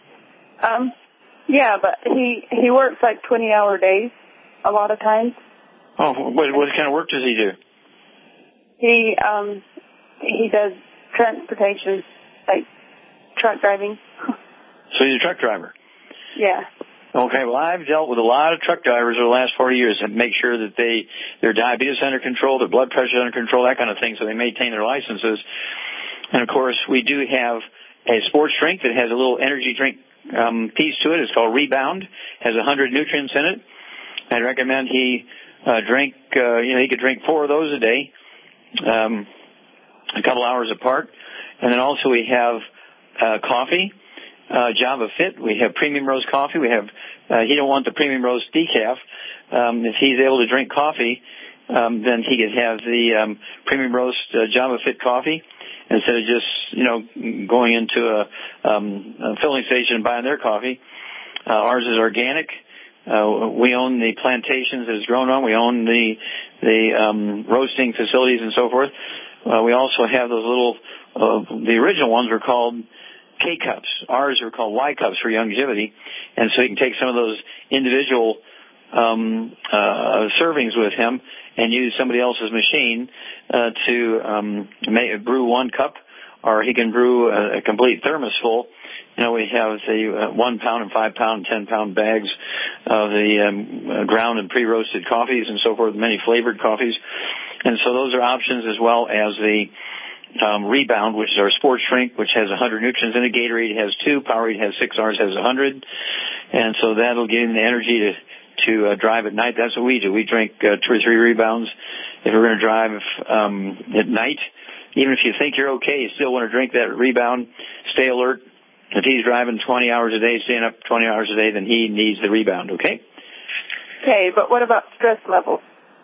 Yeah, but he works like 20-hour days a lot of times. Oh, what kind of work does he do? He does transportation, like truck driving. So he's a truck driver? Yeah. Okay, well, I've dealt with a lot of truck drivers over the last 40 years and make sure that their diabetes under control, their blood pressure under control, that kind of thing, so they maintain their licenses. And, of course, we do have a sports drink that has a little energy drink piece to it. It's called Rebound. Has 100 nutrients in it. I'd recommend he drink, he could drink 4 of those a day, a couple hours apart. And then also we have coffee. Java Fit. We have Premium Roast coffee. We have, he don't want the Premium Roast decaf. If he's able to drink coffee, then he could have the Premium Roast Java Fit coffee instead of just, going into a filling station and buying their coffee. Ours is organic. We own the plantations that it's grown on. We own the roasting facilities and so forth. We also have those little, the original ones were called K-cups. Ours are called Y-cups for Youngevity. And so you can take some of those individual servings with him and use somebody else's machine to brew 1 cup, or he can brew a complete thermos full. We have the 1 pound and 5 pound, 10 pound bags of the ground and pre-roasted coffees and so forth, many flavored coffees. And so those are options, as well as the Rebound, which is our sports drink, which has 100 nutrients in it. Gatorade has 2, Powerade has 6, ours has 100. And so that'll give him the energy to drive at night. That's what we do. We drink 2 or 3 Rebounds if we're going to drive at night. Even if you think you're okay, you still want to drink that Rebound. Stay alert. If he's driving 20 hours a day, staying up 20 hours a day, then he needs the rebound, okay? Okay, but what about stress levels?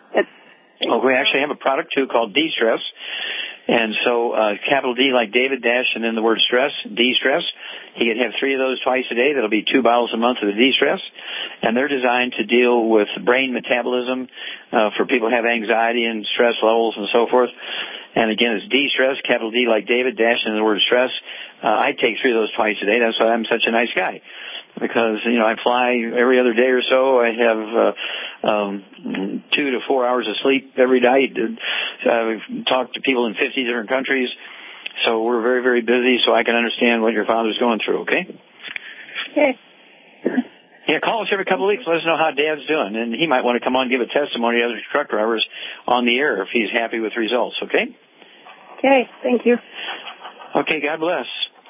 We actually have a product, too, called D-Stress. And so capital D like David dash and then the word stress, D-Stress. He can have 3 of those twice a day. That'll be 2 bottles a month of the D-Stress. And they're designed to deal with brain metabolism for people who have anxiety and stress levels and so forth. And again, it's D-Stress, capital D like David dash and the word stress. I take 3 of those twice a day. That's why I'm such a nice guy. Because, I fly every other day or so. I have 2 to 4 hours of sleep every night. I've talked to people in 50 different countries. So we're very, very busy, so I can understand what your father's going through, okay? Okay. Yeah, call us every couple of weeks. Let us know how Dad's doing. And he might want to come on and give a testimony to other truck drivers on the air if he's happy with results, okay? Okay, thank you. Okay, God bless.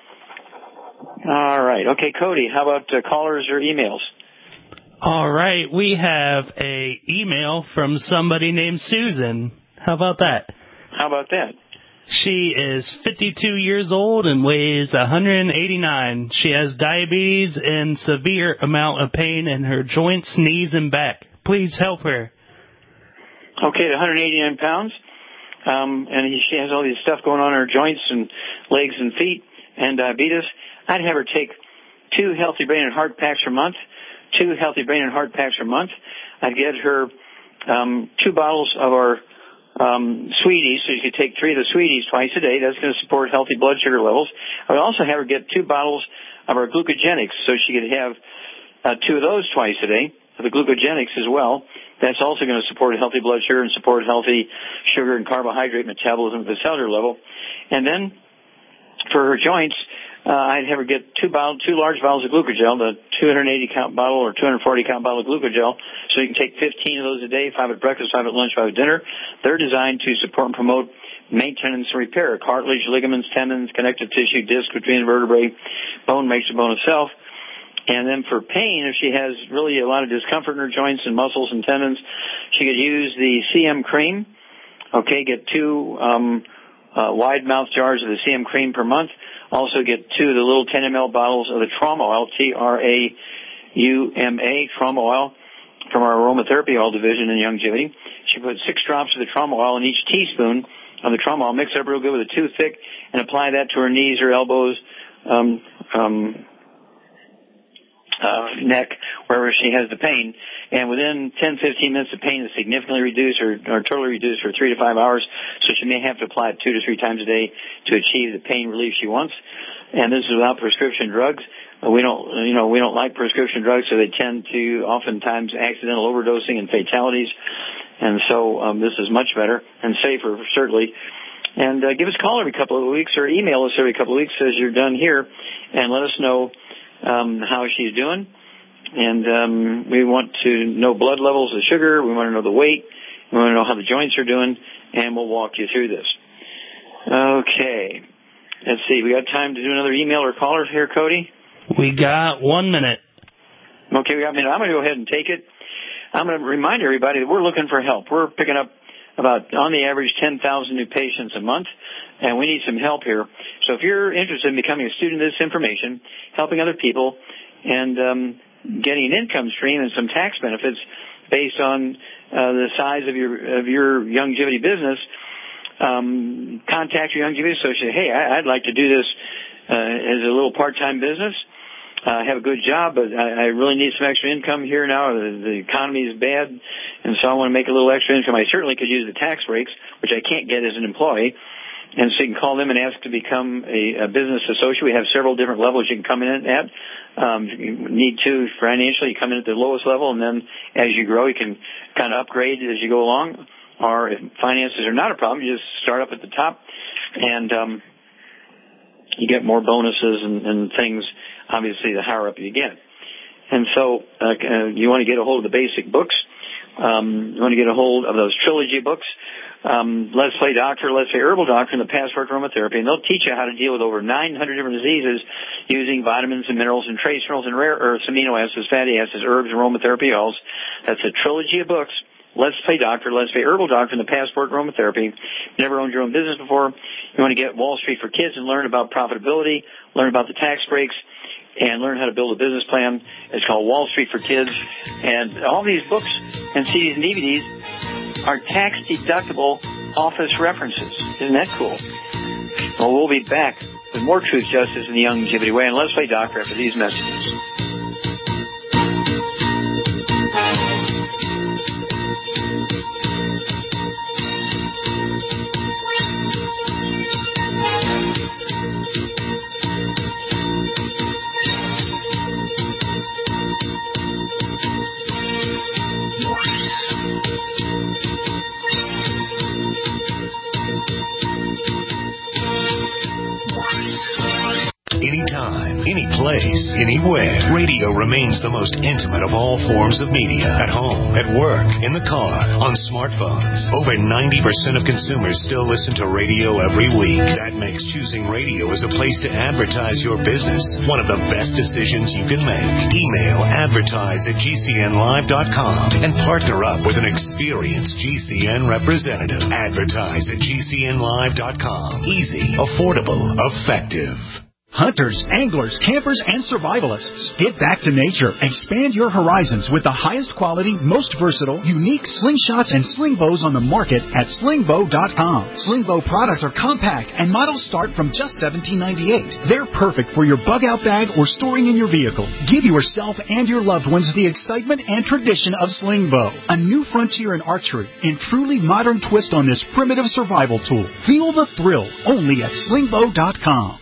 All right. Okay, Cody, how about callers or emails? All right. We have a email from somebody named Susan. How about that? How about that? She is 52 years old and weighs 189. She has diabetes and severe amount of pain in her joints, knees, and back. Please help her. Okay, 189 pounds. And she has all this stuff going on in her joints and legs and feet and diabetes. I'd have her take 2 Healthy Brain and Heart Packs per month, 2 Healthy Brain and Heart Packs per month. I'd get her 2 bottles of our Sweeties, so you could take 3 of the Sweeties twice a day. That's going to support healthy blood sugar levels. I would also have her get 2 bottles of our Glucogenics, so she could have 2 of those twice a day, the Glucogenics as well. That's also going to support healthy blood sugar and support healthy sugar and carbohydrate metabolism at the cellular level. And then for her joints, I'd have her get 2 large bottles of Glucogel, the 280-count bottle or 240-count bottle of Glucogel, so you can take 15 of those a day, 5 at breakfast, 5 at lunch, 5 at dinner. They're designed to support and promote maintenance and repair, cartilage, ligaments, tendons, connective tissue, disc between the vertebrae, bone makes the bone itself. And then for pain, if she has really a lot of discomfort in her joints and muscles and tendons, she could use the CM cream. Okay, get 2 wide mouth jars of the CM cream per month. Also get 2 of the little 10 ml bottles of the trauma oil, Trauma, trauma oil, from our aromatherapy oil division in Youngevity. She put 6 drops of the trauma oil in each teaspoon of the trauma oil, mix it up real good with a toothpick, and apply that to her knees or elbows, neck, wherever she has the pain. And within 10-15 minutes, the pain is significantly reduced or totally reduced for 3 to 5 hours. So she may have to apply it 2 to 3 times a day to achieve the pain relief she wants. And this is without prescription drugs. We don't like prescription drugs, so they tend to oftentimes accidental overdosing and fatalities. And so this is much better and safer, certainly. And give us a call every couple of weeks or email us every couple of weeks as you're done here and let us know how she's doing. And we want to know blood levels of sugar. We want to know the weight. We want to know how the joints are doing. And we'll walk you through this. Okay. Let's see. We got time to do another email or caller here, Cody? We got 1 minute. Okay, we got a minute. I'm going to go ahead and take it. I'm going to remind everybody that we're looking for help. We're picking up about, on the average, 10,000 new patients a month, and we need some help here. So if you're interested in becoming a student of this information, helping other people, and getting an income stream and some tax benefits based on the size of your Youngevity business, contact your Youngevity associate. Hey, I'd like to do this as a little part-time business. I have a good job, but I really need some extra income here now. The economy is bad, and so I want to make a little extra income. I certainly could use the tax breaks, which I can't get as an employee. And so you can call them and ask to become a business associate. We have several different levels you can come in at. If you need to financially, you come in at the lowest level, and then as you grow, you can kind of upgrade as you go along. Or if finances are not a problem, you just start up at the top, and you get more bonuses and things, obviously, the higher up you get. And so you want to get a hold of the basic books. You want to get a hold of those trilogy books. Let's Play Doctor, Let's Play Herbal Doctor, and the Passport to Aromatherapy. And they'll teach you how to deal with over 900 different diseases using vitamins and minerals and trace minerals and rare earths, amino acids, fatty acids, herbs, and aromatherapy oils. That's a trilogy of books. Let's Play Doctor, Let's Play Herbal Doctor, and the Passport Aromatherapy. You never owned your own business before. You want to get Wall Street for Kids and learn about profitability, learn about the tax breaks, and learn how to build a business plan. It's called Wall Street for Kids. And all these books and CDs and DVDs are tax-deductible office references. Isn't that cool? Well, we'll be back with more Truth, Justice, and the Longevity Way. And Let's Play Doctor after these messages. Anytime, any place, anywhere. Radio remains the most intimate of all forms of media. At home, at work, in the car, on smartphones. Over 90% of consumers still listen to radio every week. That makes choosing radio as a place to advertise your business one of the best decisions you can make. Email advertise@gcnlive.com and partner up with an experienced GCN representative. Advertise@gcnlive.com. Easy, affordable, effective. Hunters, anglers, campers, and survivalists. Get back to nature. Expand your horizons with the highest quality, most versatile, unique slingshots and sling bows on the market at slingbow.com. Sling bow products are compact and models start from just $17.98. They're perfect for your bug-out bag or storing in your vehicle. Give yourself and your loved ones the excitement and tradition of sling bow. A new frontier in archery and truly modern twist on this primitive survival tool. Feel the thrill only at slingbow.com.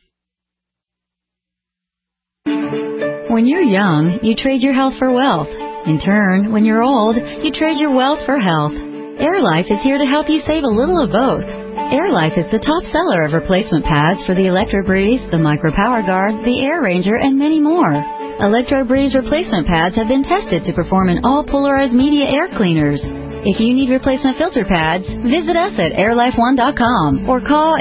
When you're young, you trade your health for wealth. In turn, when you're old, you trade your wealth for health. AirLife is here to help you save a little of both. AirLife is the top seller of replacement pads for the ElectroBreeze, the Micro Power Guard, the Air Ranger, and many more. ElectroBreeze replacement pads have been tested to perform in all polarized media air cleaners. If you need replacement filter pads, visit us at airlife1.com or call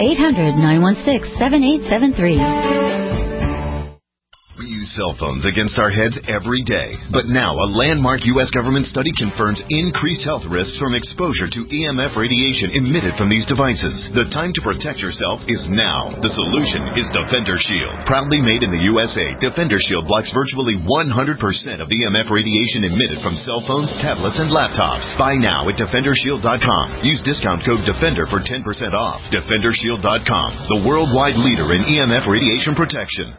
800-916-7873. We use cell phones against our heads every day. But now a landmark U.S. government study confirms increased health risks from exposure to EMF radiation emitted from these devices. The time to protect yourself is now. The solution is Defender Shield. Proudly made in the USA, Defender Shield blocks virtually 100% of EMF radiation emitted from cell phones, tablets, and laptops. Buy now at DefenderShield.com. Use discount code DEFENDER for 10% off. DefenderShield.com, the worldwide leader in EMF radiation protection.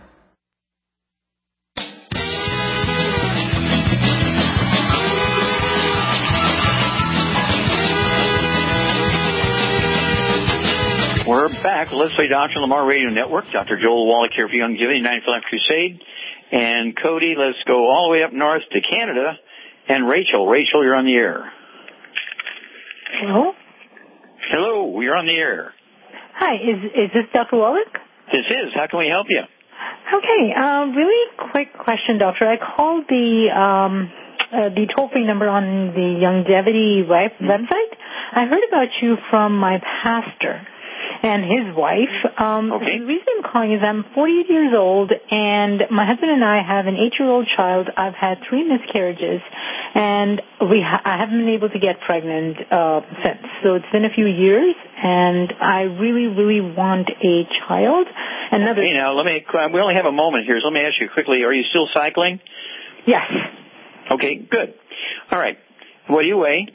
We're back. Let's Play Dr. Lamar Radio Network. Dr. Joel Wallach here for Longevity, 95 Life Crusade. And Cody, let's go all the way up north to Canada. And Rachel. Rachel, you're on the air. Hello? Hello, you're on the air. Hi, is this Dr. Wallach? This is. How can we help you? Okay, really quick question, doctor. I called the toll-free number on the Longevity website. I heard about you from my pastor and his wife. Okay. The reason I'm calling is I'm 48 years old, and my husband and I have an 8-year-old child. I've had 3 miscarriages, and I haven't been able to get pregnant since. So it's been a few years, and I really, really want a child. Okay, now we only have a moment here, so let me ask you quickly, are you still cycling? Yes. Okay, good. All right. What do you weigh?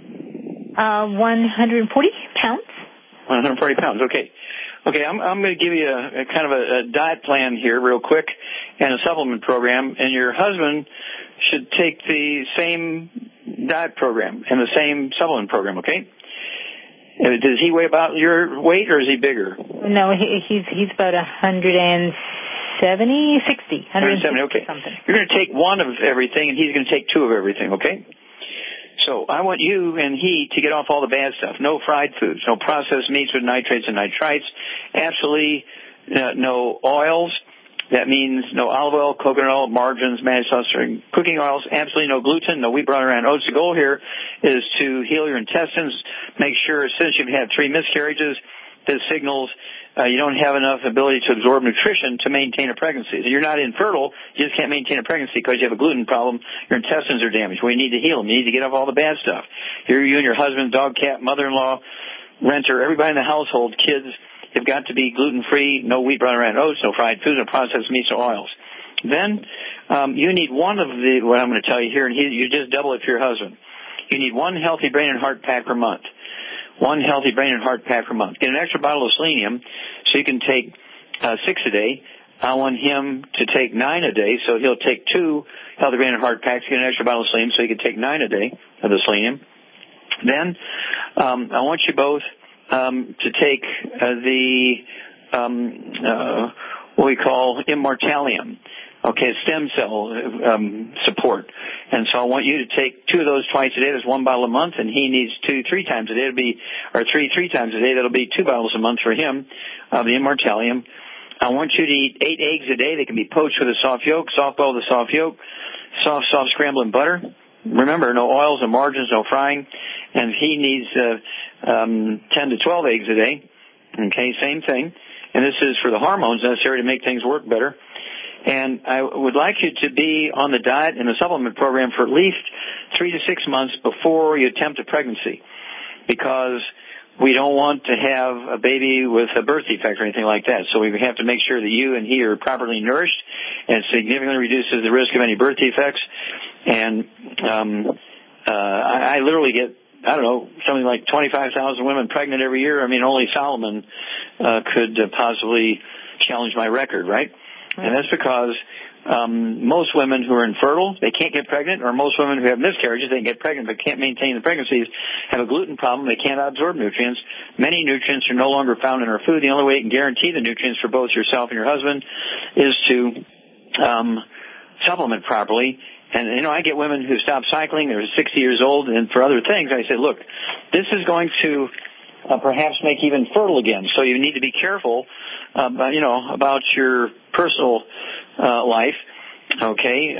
140 pounds. 140 pounds, okay. Okay, I'm going to give you a kind of a diet plan here real quick and a supplement program, and your husband should take the same diet program and the same supplement program, okay? Does he weigh about your weight, or is he bigger? No, he's about 170, 170, okay. Something. You're going to take one of everything, and he's going to take 2 of everything, okay? So I want you and he to get off all the bad stuff. No fried foods, no processed meats with nitrates and nitrites, absolutely no oils. That means no olive oil, coconut oil, margarines, manufacturing cooking oils, absolutely no gluten, no wheat, bran, and oats. The goal here is to heal your intestines, make sure since you've had 3 miscarriages, this signals you don't have enough ability to absorb nutrition to maintain a pregnancy. If you're not infertile, you just can't maintain a pregnancy because you have a gluten problem. Your intestines are damaged. We need to heal them. You need to get off all the bad stuff. You and your husband, dog, cat, mother-in-law, renter, everybody in the household, kids, have got to be gluten-free, no wheat, brown, and oats, no fried foods, no processed meats or oils. Then you need one of what I'm going to tell you here, and you just double it for your husband. You need one healthy brain and heart pack per month. One healthy brain and heart pack per month. Get an extra bottle of selenium so you can take 6 a day. I want him to take 9 a day, so he'll take 2 healthy brain and heart packs, get an extra bottle of selenium so he can take 9 a day of the selenium. Then I want you both to take what we call Immortalium. Okay, stem cell support. And so I want you to take 2 of those twice a day. That's 1 bottle a month, and he needs 2 3 times a day. It'll be, or 3 times a day. That'll be 2 bottles a month for him of the Immortalium. I want you to eat 8 eggs a day. They can be poached with a soft yolk, soft boiled with a soft yolk, soft scrambled in butter. Remember, no oils, no margarines, no frying. And he needs 10 to 12 eggs a day. Okay, same thing. And this is for the hormones necessary to make things work better. And I would like you to be on the diet and the supplement program for at least 3 to 6 months before you attempt a pregnancy, because we don't want to have a baby with a birth defect or anything like that. So we have to make sure that you and he are properly nourished, and it significantly reduces the risk of any birth defects. And I literally get, I don't know, something like 25,000 women pregnant every year. I mean, only Solomon could possibly challenge my record, right? And that's because most women who are infertile, they can't get pregnant, or most women who have miscarriages, they can get pregnant but can't maintain the pregnancies, have a gluten problem, they can't absorb nutrients. Many nutrients are no longer found in our food. The only way you can guarantee the nutrients for both yourself and your husband is to supplement properly. And, you know, I get women who stop cycling, they're 60 years old, and for other things, I say, look, this is going to perhaps make you even fertile again. So you need to be careful, about your personal life. Okay,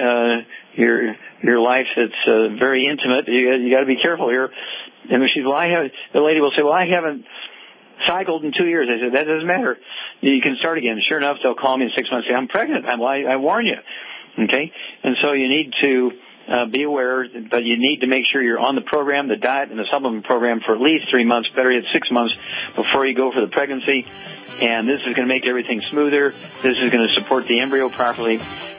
your life that's very intimate. You got to be careful here. And the lady will say, well, I haven't cycled in 2 years. I said, that doesn't matter. You can start again. Sure enough, they'll call me in 6 months and say, I'm pregnant. I warn you. Okay, and so you need to be aware, but you need to make sure you're on the program, the diet and the supplement program, for at least 3 months, better yet 6 months, before you go for the pregnancy. And this is going to make everything smoother. This is going to support the embryo properly.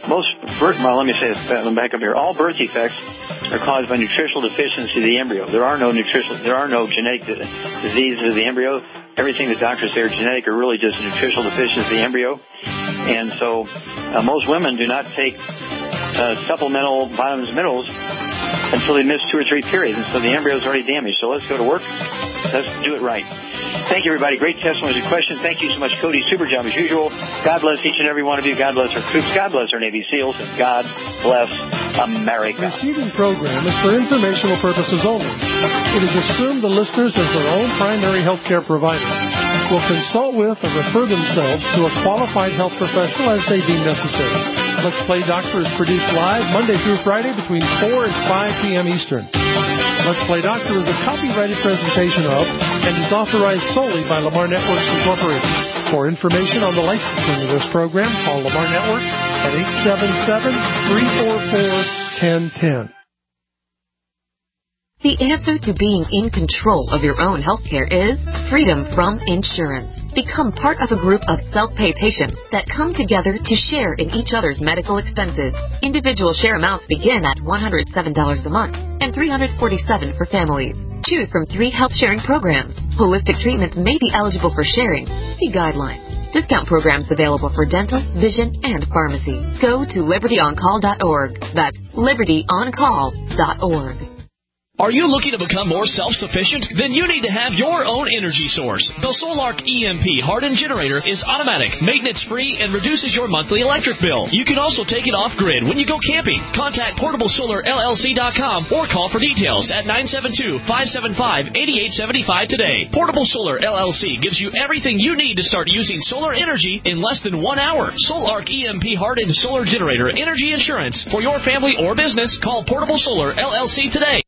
Let me say this, back up here. All birth defects are caused by nutritional deficiency of the embryo. There are no genetic diseases of the embryo. Everything the doctors say are genetic are really just nutritional deficiency of the embryo. And so most women do not take supplemental vitamins and minerals until they miss 2 or 3 periods, and so the embryo is already damaged. So let's go to work. Let's do it right. Thank you, everybody. Great testimonies and questions. Thank you so much, Cody. Super job as usual. God bless each and every one of you. God bless our troops. God bless our Navy SEALs. And God bless America. The preceding program is for informational purposes only. It is assumed the listeners, as their own primary health care provider, will consult with or refer themselves to a qualified health professional as they deem necessary. Let's Play Doctor is produced live Monday through Friday between 4 and 5 p.m. Eastern. Let's Play Doctor is a copyrighted presentation of and is authorized solely by Lamar Networks Incorporated. For information on the licensing of this program, call Lamar Networks at 877-344-1010. The answer to being in control of your own health care is freedom from insurance. Become part of a group of self-pay patients that come together to share in each other's medical expenses. Individual share amounts begin at $107 a month and $347 for families. Choose from 3 health-sharing programs. Holistic treatments may be eligible for sharing. See guidelines. Discount programs available for dental, vision, and pharmacy. Go to libertyoncall.org. That's libertyoncall.org. Are you looking to become more self-sufficient? Then you need to have your own energy source. The Solark EMP hardened generator is automatic, maintenance-free, and reduces your monthly electric bill. You can also take it off-grid when you go camping. Contact PortableSolarLLC.com or call for details at 972-575-8875 today. Portable Solar LLC gives you everything you need to start using solar energy in less than 1 hour. Solark EMP hardened solar generator energy insurance. For your family or business, call Portable Solar LLC today